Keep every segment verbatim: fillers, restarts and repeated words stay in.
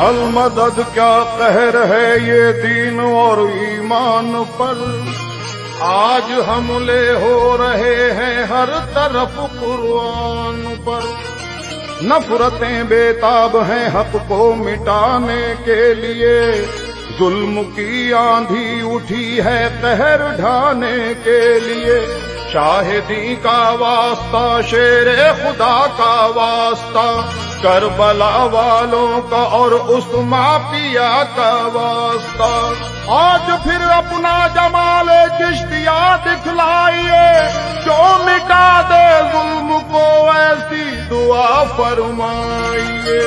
المدد کیا قہر ہے یہ دین اور ایمان پر، آج حملے ہو رہے ہیں ہر طرف قرآن پر، نفرتیں بے تاب ہیں حق کو مٹانے کے لیے، ظلم کی آندھی اٹھی ہے قہر ڈھانے کے لیے، شاہدی کا واسطہ شیر خدا کا واسطہ، کربلا والوں کا اور اس مافیا کا واسطہ، آج پھر اپنا جمال چشتیہ دکھلائیے، جو مٹا دے ظلم کو ایسی دعا فرمائیے۔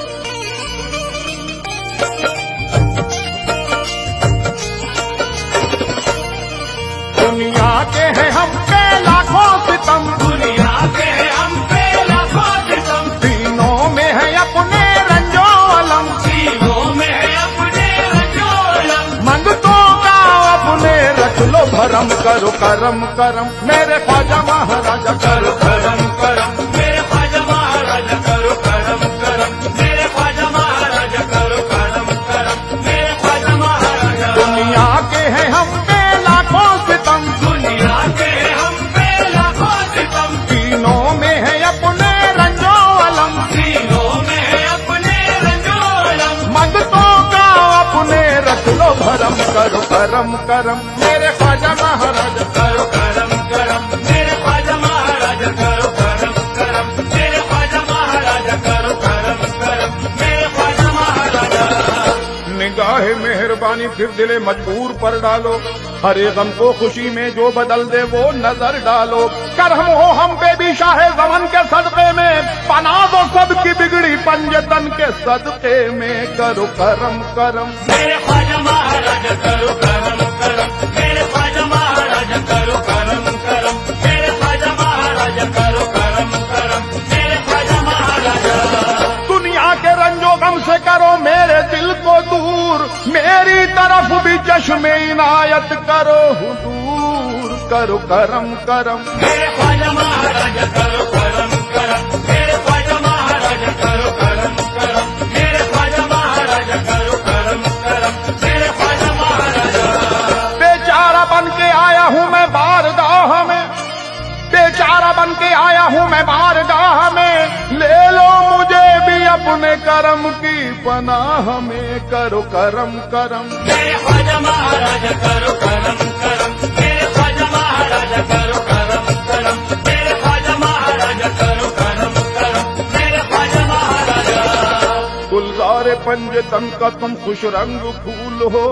دنیا کے ہیں ہم پہ لاکھوں ستم، دنیا کے ہیں ہم پہ لاکھوں ستم، دینوں میں ہے اپنے رنجو علم، سینوں میں ہے اپنے رنجو علم، منگتوں کا اپنے رکھ لو بھرم، کرو کرم کرم میرے خواجہ مہاراجا کرو کرم کرم میرے خواجہ مہاراجا کرو کرم کرم میرے خواجہ مہاراجا کرو کرم کرم میرے خواجہ مہاراجا۔ دنیا کے ہیں ہم پہ لاکھوں ستم، دنیا کے ہیں ہم پہ لاکھوں ستم، دینوں میں ہے اپنے رنجو علم، سینوں میں ہے اپنے رنجو علم، منگتوں کا اپنے رکھ لو بھرم، کرو کرم کرم میرے خواجہ مہاراجا کرو کرم کرم میرے خواجہ مہاراجا کرو کرم کرم میرے خواجہ مہاراجا کرو کرم کرم میرے خواجہ مہاراجا۔ نگاہ مہربانی پھر دل مجبور پر ڈالو، ہر ایک غم کو خوشی میں جو بدل دے وہ نظر ڈالو، کرم ہو ہم پہ بھی شاہ زمن کے صدقے میں، پناہ دو سب کی بگڑی پنجتن کے صدقے میں، کرو کرم کرم میرے خواجہ مہاراجا کرو کرم کرم میرے خواجہ مہاراجا کرو کرم کرم میرے خواجہ مہاراجا کرو کرم کرم میرے خواجہ مہاراجا۔ دنیا کے رنج و غم سے کرو میرے دل کو دور، میری طرف بھی چشم عنایت کرو حضور، کرو کرم کرم میرے خواجہ مہاراجا کرو کرم کرم میرے خواجہ مہاراجا کرو کرم کرم میرے خواجہ مہاراجا کرو کرم کرم میرے خواجہ مہاراجا۔ بیچارہ بن کے آیا ہوں میں بارگاہ میں، بیچارہ بن کے آیا ہوں میں بارگاہ میں، لے لو مجھے بھی اپنے کرم کی پناہ میں، کرو کرم کرم میرے خواجہ مہاراجا کرو کرم کرم میرے خواجہ مہاراجا کرو کرم کرم میرے خواجہ مہاراجا کرو کرم کرم میرے خواجہ مہاراجا۔ گلزار پنجتن کا تم خوش رنگ پھول ہو،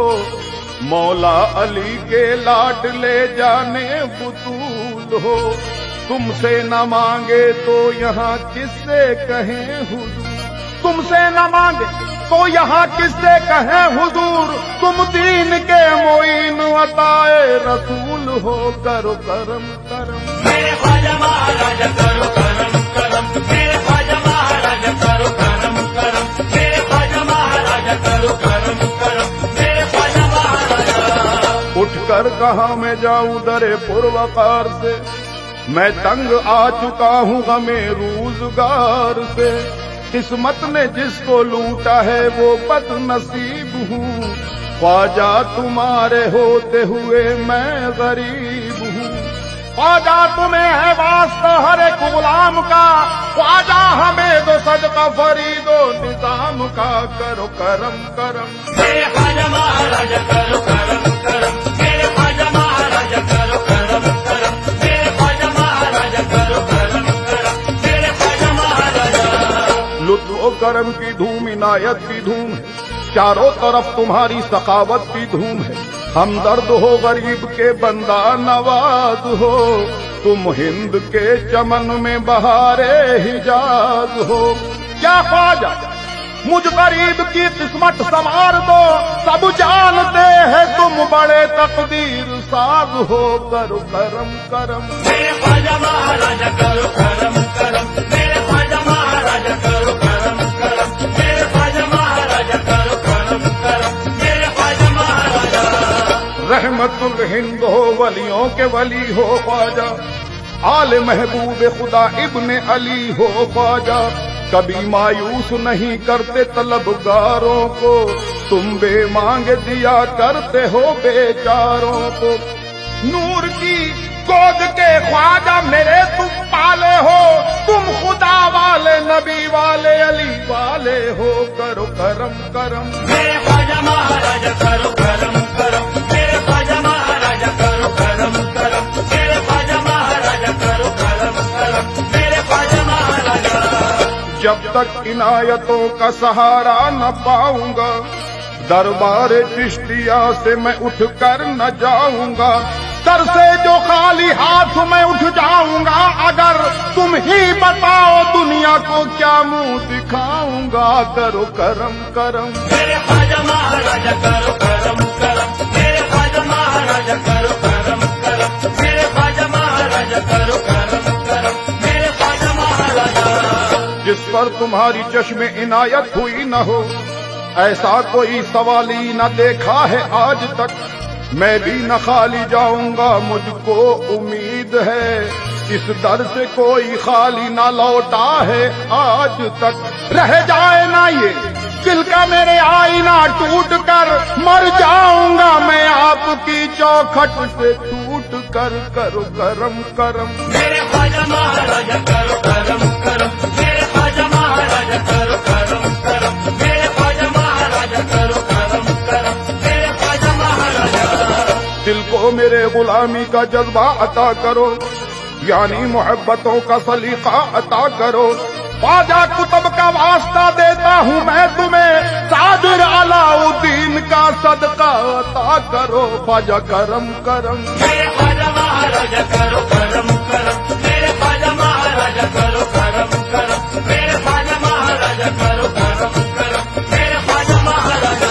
مولا علی کے لاڈ لے جانے بطول ہو، تم سے نہ مانگے تو یہاں کس سے کہیں حضور، تم سے نہ مانگے تو یہاں کس سے کہیں حضور، تم دین کے معین عطائے رسول ہو، کرو کرم کرم میرے خواجہ مہاراجا کرو کرم کرم میرے خواجہ مہاراجا کرو کرم کرم میرے خواجہ مہاراجا کرو کرم کرم میرے خواجہ مہاراجا۔ اٹھ کر کہاں میں جاؤں در پروقار سے، میں تنگ آ چکا ہوں غمِ روزگار سے، قسمت نے جس کو لوٹا ہے وہ بد نصیب ہوں، خواجہ تمہارے ہوتے ہوئے میں غریب ہوں، خواجہ تمہیں ہے واسطہ ہر ایک غلام کا، خواجہ ہمیں دو صدقہ فرید و نظام کا، کرو کرم کرم میرے خواجہ مہاراجا کرو کرم کرم میرے خواجہ مہاراجا کرو کرم کرم میرے خواجہ مہاراجا کرو کرم کرم میرے خواجہ مہاراجا۔ لطف و کرم کی دھوم عنایت کی دھوم ہے، چاروں طرف تمہاری سخاوت کی دھوم ہے، ہمدرد ہو غریب کے بندہ نواز ہو، تم ہند کے چمن میں بہارے حجاز ہو، کیا خواجہ مجھ غریب کی قسمت سنوار دو، سب جانتے ہیں تم بڑے تقدیر ساز ہو، کرو کرم کرم میرے خواجہ مہاراجا کرو کرم کرم میرے خواجہ مہاراجا کرو کرم کرم میرے خواجہ مہاراجا کرو کرم کرم میرے خواجہ مہاراجا۔ رحمت الہند ہو ولیوں کے ولی ہو خواجہ، آل محبوب خدا ابن علی ہو خواجہ، کبھی مایوس نہیں کرتے طلبگاروں کو، تم بے مانگ دیا کرتے ہو بیچاروں کو۔ نور کی گود کے خواجہ میرے تم پالے ہو، تم خدا والے نبی والے علی والے ہو، کرو کرم کرم میرے خواجہ مہاراج کرو کرم کرم، میرے خواجہ مہاراج کرو کرم کرم، میرے خواجہ مہاراج کرو کرم کرم، میرے خواجہ مہاراج۔ جب تک عنایتوں کا سہارا نہ پاؤں گا، دربار چشتیہ سے میں اٹھ کر نہ جاؤں گا، سر سے جو خالی ہاتھ میں اٹھ جاؤں گا، اگر تم ہی بتاؤ دنیا کو کیا منہ دکھاؤں گا، کرو کرم کرم میرے خواجہ مہاراج کرو کرم کرم، میرے خواجہ مہاراج کرو کرم کرم، میرے خواجہ مہاراج کرو کرم کرم، میرے خواجہ مہاراج۔ جس پر تمہاری چشم عنایت ہوئی نہ ہو، ایسا کوئی سوالی نہ دیکھا ہے آج تک، میں بھی نہ خالی جاؤں گا مجھ کو امید ہے، اس در سے کوئی خالی نہ لوٹا ہے آج تک۔ رہ جائے نہ یہ دل کا میرے آئینہ ٹوٹ کر، مر جاؤں گا میں آپ کی چوکھٹ سے ٹوٹ کر، کرو کرم کرم میرے خواجہ مہاراج کرو کرم کرم، میرے خواجہ مہاراج کرو کرم کرم، میرے خواجہ مہاراج کرو کرم کرم، میرے خواجہ مہاراج۔ دل کو میرے غلامی کا جذبہ عطا کرو، یعنی محبتوں کا سلیقہ عطا کرو، خواجہ کتب کا واسطہ دیتا ہوں میں تمہیں، صادر علاؤالدین کا صدقہ عطا کرو، خواجہ کرم کرم میرے خواجہ مہاراج کرو کرم کرم، میرے خواجہ مہاراج کرو کرم کرم، میرے خواجہ مہاراج کرو کرم کرم، میرے خواجہ مہاراج۔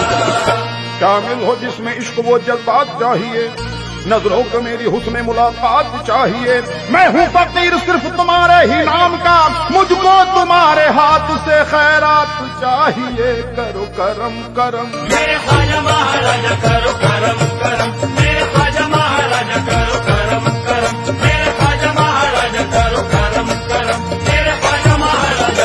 شامل ہو جس میں عشق و جذبات چاہیے، نظروں کو میری حسن ملاقات چاہیے، میں ہوں فقیر صرف تمہارے ہی نام کا، مجھ کو تمہارے ہاتھ سے خیرات چاہیے، کرو کرم کرم میرے خواجہ مہاراج کرو کرم کرم، میرے خواجہ مہاراج کرو کرم کرم، میرے خواجہ مہاراج کرو کرم کرم، میرے خواجہ مہاراج۔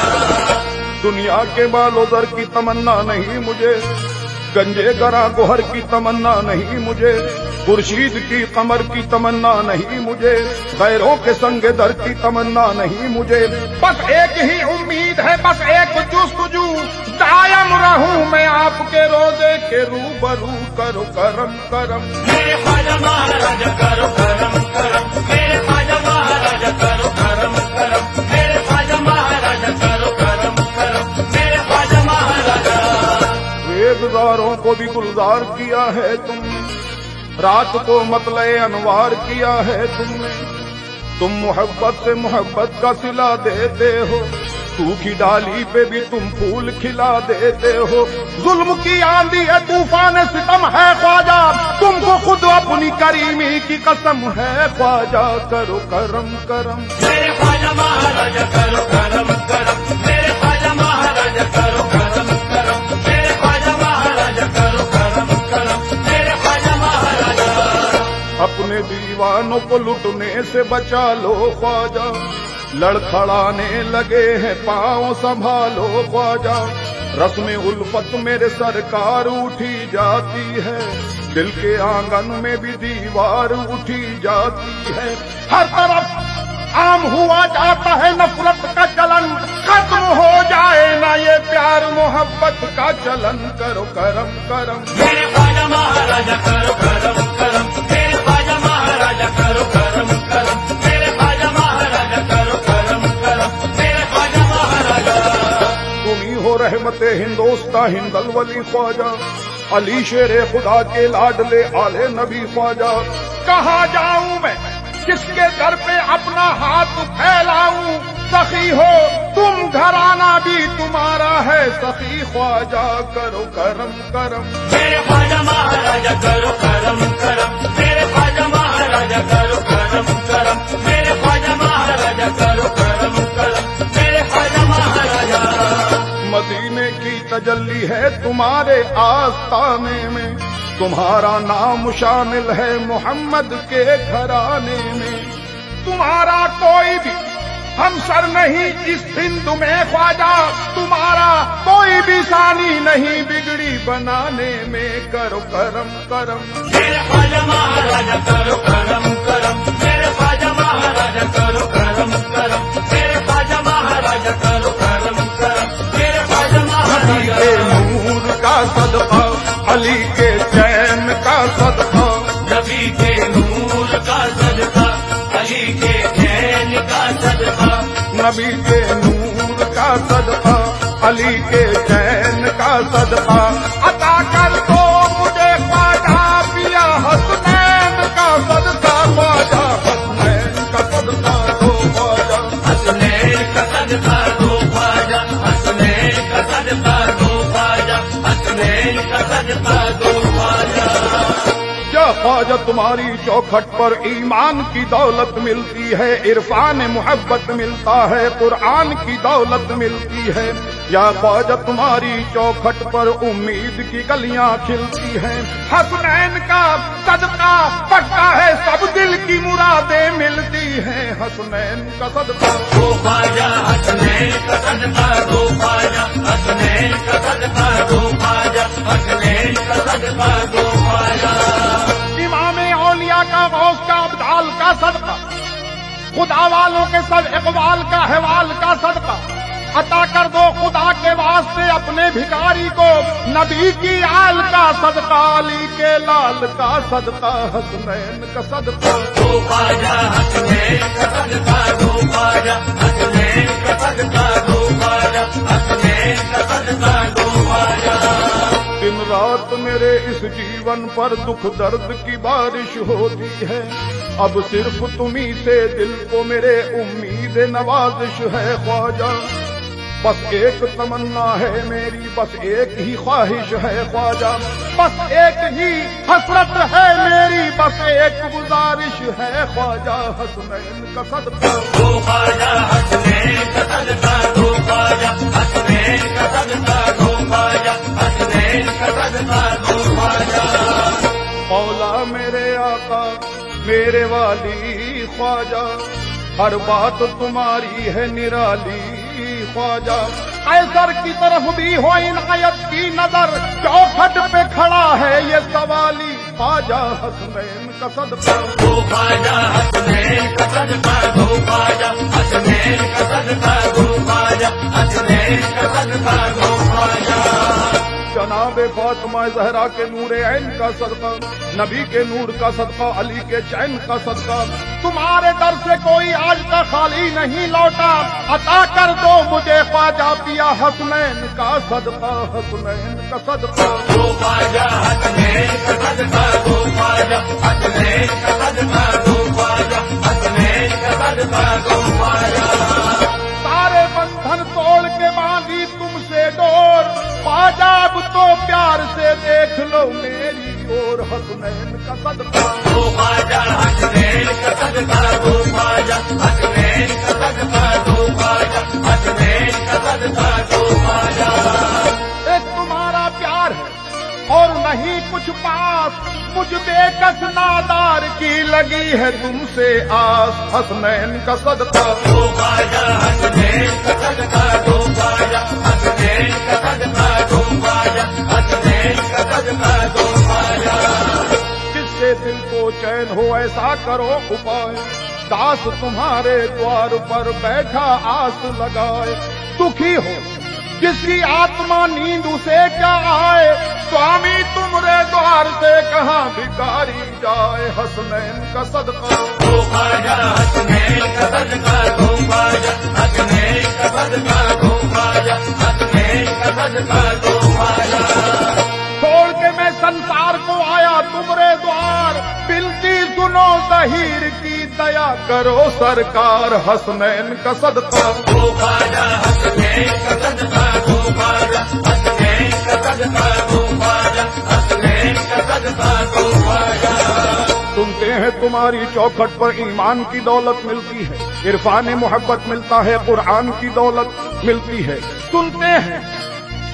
دنیا کے بال و زر کی تمنا نہیں مجھے، گنجے گراں گوہر کی تمنا نہیں مجھے، خورشید کی قمر کی تمنا نہیں مجھے، غیروں کے سنگ در کی تمنا نہیں مجھے، بس ایک ہی امید ہے، بس ایک جستجو، دائم رہوں میں آپ کے روزے کے روبرو، کرو کرم کرم میرے خواجہ مہاراج کرو کرم کرم، میرے خواجہ مہاراج کرو کرم کرم، میرے خواجہ مہاراج کرو کرم کرم، میرے خواجہ مہاراج۔ ویدداروں کو بھی گلزار کیا ہے تم نے، رات کو مطلع انوار کیا ہے تم نے، تم محبت سے محبت کا صلہ دیتے ہو، سوکھی ڈالی پہ بھی تم پھول کھلا دیتے ہو، ظلم کی آندھی ہے طوفان ستم ہے خواجہ، تم کو خود اپنی کریمی کی قسم ہے خواجہ، کرو کرم کرم میرے خواجہ مہاراج کرو کرم کرم، میرے خواجہ مہاراج کرو کرم کرم، میرے خواجہ مہاراج کرو کرم کرم، میرے خواجہ مہاراج۔ اپنے دیوانوں کو لٹنے سے بچا لو خواجہ، لڑکھڑانے لگے ہیں پاؤں سنبھالو خواجہ، رسم الفت میرے سرکار اٹھی جاتی ہے، دل کے آنگن میں بھی دیوار اٹھی جاتی ہے، ہر طرف عام ہوا جاتا ہے نفرت کا چلن، ختم ہو جائے نہ یہ پیار محبت کا چلن، کرو کرم کرم میرے خواجہ مہاراج کرو کرم کرم، میرے خواجہ مہاراج کرو کرم کرم، میرے خواجہ مہاراج کرو کرم کرم، میرے خواجہ مہاراج۔ تم ہی ہو رحمت ہندوستاں ہندل ولی خواجہ، علی شیر خدا کے لاڈلے آلے نبی خواجہ، کہاں جاؤں میں کس کے در پہ اپنا ہاتھ پھیلاؤں، سخی ہو تم گھرانہ بھی تمہارا ہے سخی خواجہ، کرو کرم کرم میرے خواجہ مہاراج کرو کرم کرم، میرے خواجہ مہاراج کرو کرم کرم، میرے خواجہ مہاراج کرو کرم کرم، میرے خواجہ مہاراج۔ مدینے کی تجلی ہے تمہارے آستانے میں، تمہارا نام شامل ہے محمد کے گھرانے میں، تمہارا کوئی بھی ہم سر نہیں اس سندھ میں خواجہ، تمہارا کوئی بھی ثانی نہیں بگڑی بنانے میں، کرو کرم کرم میرے خواجہ مہاراجا کرو کرم کرم، میرے خواجہ مہاراجا کرو کرم کرم، میرے خواجہ مہاراجا کرو کرم کرم، میرے خواجہ علی مہاراجا کے نور کا صدقہ، علی کے چین کا صدقہ، نبی کے نور کا صدقہ، علی کے چین کا صدقہ، نبی کے نور کا صدقہ، علی کے چین کا صدقہ، عطا کر دو مجھے خواجہ پیا حسنین کا صدقہ، خواجہ حسنین کا صدقہ دو خواجہ، حسنین کا صدقہ دو خواجہ، حسنین کا صدقہ دو خواجہ، حسنین کا صدقہ دو خواجہ۔ یا خواجہ تمہاری چوکھٹ پر ایمان کی دولت ملتی ہے، عرفان محبت ملتا ہے، قرآن کی دولت ملتی ہے، یا خواجہ تمہاری چوکھٹ پر امید کی کلیاں کھلتی ہیں، حسنین کا صدقہ پکا ہے، سب دل کی مرادیں ملتی ہیں، حسنین کا صدقہ دو خواجہ، حسنین کا صدقہ دو خواجہ، حسنین کا صدقہ دو خواجہ، حسنین کا صدقہ دو خواجہ۔ امام اولیاء کا، غوث کا، ابدال کا صدقہ، خدا والوں کے سب اقبال کا، حوال کا صدقہ عطا کر دو خدا کے واسطے اپنے بھکاری کو، نبی کی آل کا صدقہ، علی کے لال کا صدقہ، حسنین کا صدقہ دو خواجہ، حسنین کا صدقہ دو خواجہ، حسنین کا صدقہ دو خواجہ، حسنین کا صدقہ دو خواجہ۔ دن رات میرے اس جیون پر دکھ درد کی بارش ہوتی ہے، اب صرف تمہیں سے دل کو میرے امید نوازش ہے خواجہ، بس ایک تمنا ہے میری، بس ایک ہی خواہش ہے خواجہ، بس ایک ہی حسرت ہے میری، بس ایک گزارش ہے خواجہ، حسنین کا صدقہ دو خواجہ، حسنین کا صدقہ دو خواجہ، حسنین کا صدقہ دو خواجہ، حسنین کا صدقہ دو خواجہ۔ مولا میرے آقا میرے والی خواجہ، ہر بات تمہاری ہے نرالی خواجہ، قیصر کی طرف بھی ہو عنایت کی نظر، چوکھٹ پہ کھڑا ہے یہ سوالی خواجہ، حسنین کا صدقہ دو خواجہ، حسنین کا صدقہ دو خواجہ، حسنین کا صدقہ دو خواجہ، حسنین کا صدقہ دو خواجہ۔ جناب فاطمہ زہرا کے نور عین کا صدقہ، نبی کے نور کا صدقہ، علی کے چین کا صدقہ، تمہارے در سے کوئی آج تک خالی نہیں لوٹا، عطا کر دو مجھے خواجہ پیا حسنین کا صدقہ، حسنین کا صدقہ دو خواجہ، حسنین کا صدقہ دو خواجہ، حسنین کا صدقہ دو خواجہ، حسنین کا صدقہ دو خواجہ۔ سارے بندھن توڑ کے باندھی تم سے ڈور، خواجہ اب تو پیار سے دیکھ لو میری اور، حسنین کا صدقہ دو خواجہ، حسنین کا صدقہ دو خواجہ، حسنین کا صدقہ دو خواجہ، حسنین کا صدقہ دو خواجہ۔ ایک تمہارا پیار ہے اور نہیں کچھ پاس، مجھ بے کس نادار کی لگی ہے تم سے آس، حسنین کا صدقہ دو خواجہ، حسنین کا صدقہ دو خواجہ، حسنین کا صدقہ دو خواجہ، حسنین کا صدقہ دو خواجہ۔ جس سے دل کو چین ہو ایسا کرو اپائے، داس تمہارے دوار پر بیٹھا آس لگائے، دکھی ہو جس کی آتما نیند اسے کیا آئے، سوامی تمہارے دوار سے کہاں بھکاری جائے، حسنین کا صدقہ دو خواجہ، حسنین کا صدقہ دو خواجہ، حسنین کا صدقہ دو خواجہ، حسنین کا صدقہ دو خواجہ۔ چھوڑ کے میں سنسار کو آیا تمہارے دوار، بنتی سنو ظہیر کی دیا کرو سرکار، حسنین کا صدقہ دو خواجہ، حسنین کا صدقہ دو خواجہ، حسنین کا صدقہ دو خواجہ، حسنین کا صدقہ دو خواجہ۔ سنتے ہیں تمہاری چوکھٹ پر ایمان کی دولت ملتی ہے، عرفان محبت ملتا ہے، قرآن کی دولت ملتی ہے، سنتے ہیں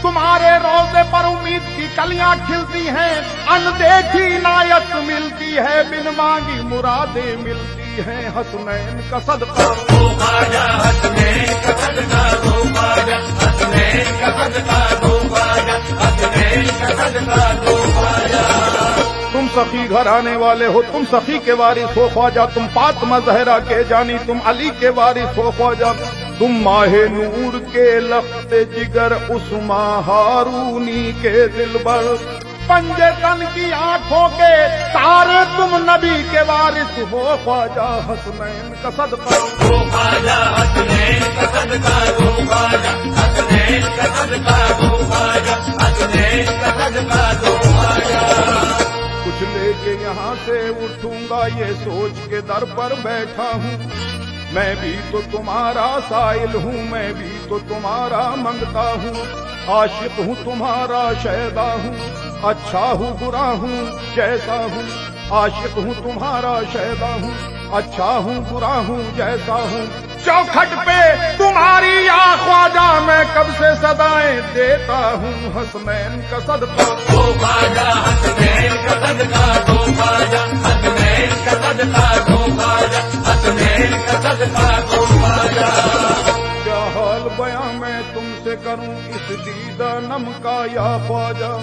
تمہارے روزے پر امید کی کلیاں کھلتی ہیں، اندیکھی عنایت ملتی ہے، بن مانگی مرادیں ملتی ہیں، حسنین کا صدقہ دو خواجہ حسنین کا صدقہ دو خواجہ حسنین کا صدقہ دو خواجہ حسنین کا صدقہ دو خواجہ۔ تم سخی گھرانے والے ہو، تم سخی کے وارث ہو خواجہ، تم فاطمہ زہرا کے جانی، تم علی کے وارث ہو خواجہ، تم ماہ نور کے لخت جگر عثمان ہارونی کے دلبر، پنجے تن کی آنکھوں کے تارے، تم نبی کے وارث ہو خواجہ، حسنین کا صدقہ دو خواجہ حسنین کا صدقہ دو خواجہ حسنین کا صدقہ دو خواجہ حسنین کا صدقہ دو خواجہ۔ کچھ لے کے یہاں سے اٹھوں گا یہ سوچ کے در پر بیٹھا ہوں، میں بھی تو تمہارا سائل ہوں، میں بھی تو تمہارا منگتا ہوں، عاشق ہوں تمہارا شیدا ہوں، اچھا ہوں برا ہوں جیسا ہوں، عاشق ہوں تمہارا شیدا ہوں، اچھا ہوں برا ہوں جیسا ہوں، چوکھٹ پہ تمہاری یا خواجہ میں کب سے صدائیں دیتا ہوں، حسنین کا صدقہ دو خواجہ حسنین کا صدقہ دو خواجہ حسنین کا صدقہ دو خواجہ حسنین کا صدقہ دو خواجہ۔ کیا حال بیاں میں تم سے کروں اس دیدہ نم کا یا خواجہ،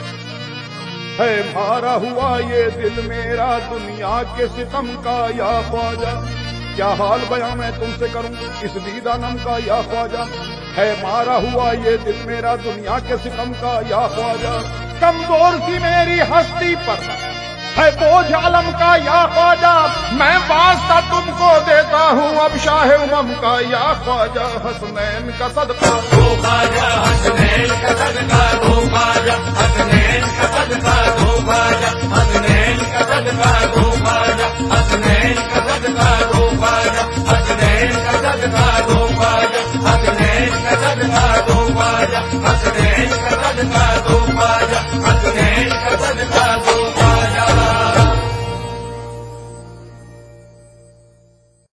ہے مارا ہوا یہ دل میرا دنیا کے ستم کا یا خواجہ، کیا حال بیاں میں تم سے کروں اس دیدہ نم کا یا خواجہ، ہے مارا ہوا یہ دل میرا دنیا کے ستم کا یا خواجہ، کمزور سی میری ہستی پر ہے بوجھ علم کا یا خواجہ، میں واسطہ تم کو دیتا ہوں اب شاہ امم کا یا خواجہ، حسنین کا صدقہ دو خواجہ حسنین کا صدقہ